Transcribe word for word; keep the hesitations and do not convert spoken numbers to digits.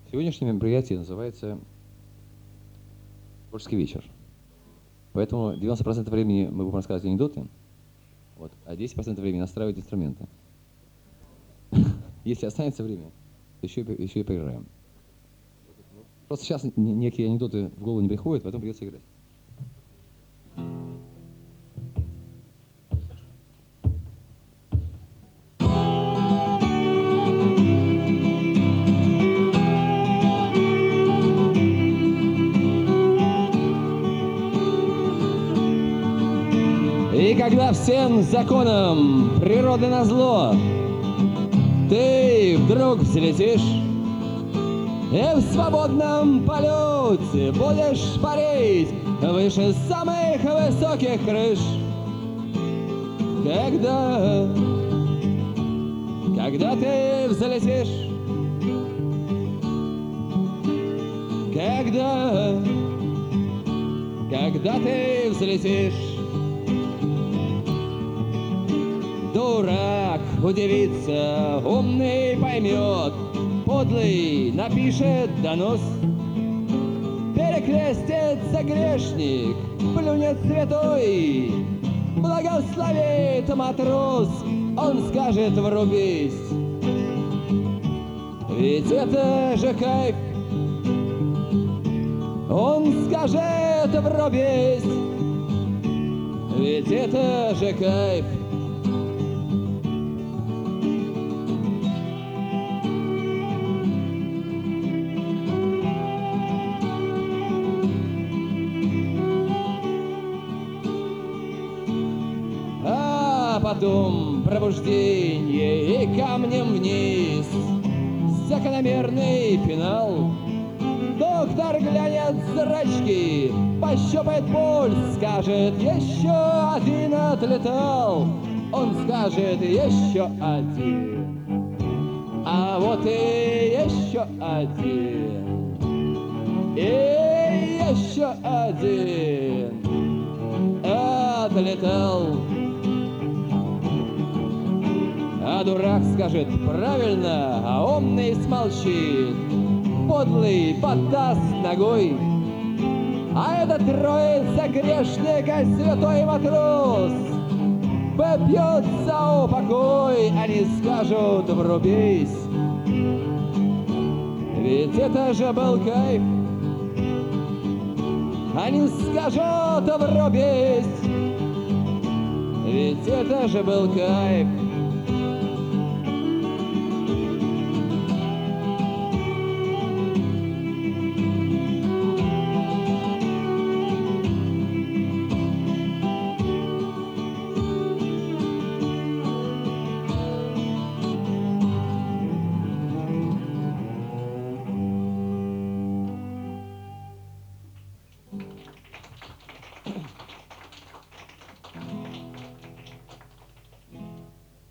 Сегодняшнее мероприятие называется «Творческий вечер». Поэтому девяносто процентов времени мы будем рассказывать анекдоты, вот, а десять процентов времени настраивать инструменты. Если останется время, еще и, еще и поиграем. Просто сейчас некие анекдоты в голову не приходят, поэтому придется играть. И когда всем законам природы назло ты вдруг взлетишь и в свободном полете будешь парить выше самых высоких крыш. Когда, когда ты взлетишь, когда, когда ты взлетишь, дурак удивится, умный поймет, подлый напишет донос. Перекрестится грешник, плюнет святой, благословит матрос, он скажет: врубись. Ведь это же кайф. Он скажет: врубись. Ведь это же кайф. Потом пробуждение и камнем вниз, закономерный финал. Доктор глянет в зрачки, пощупает пульс, скажет: еще один отлетал. Он скажет: еще один. А вот и еще один. И еще один отлетал. А дурак скажет: правильно, а умный смолчит. Подлый подаст ногой, а этот троица грешника, святой матрос, попьет за упокой. Они скажут: врубись. Ведь это же был кайф. Они скажут: врубись. Ведь это же был кайф.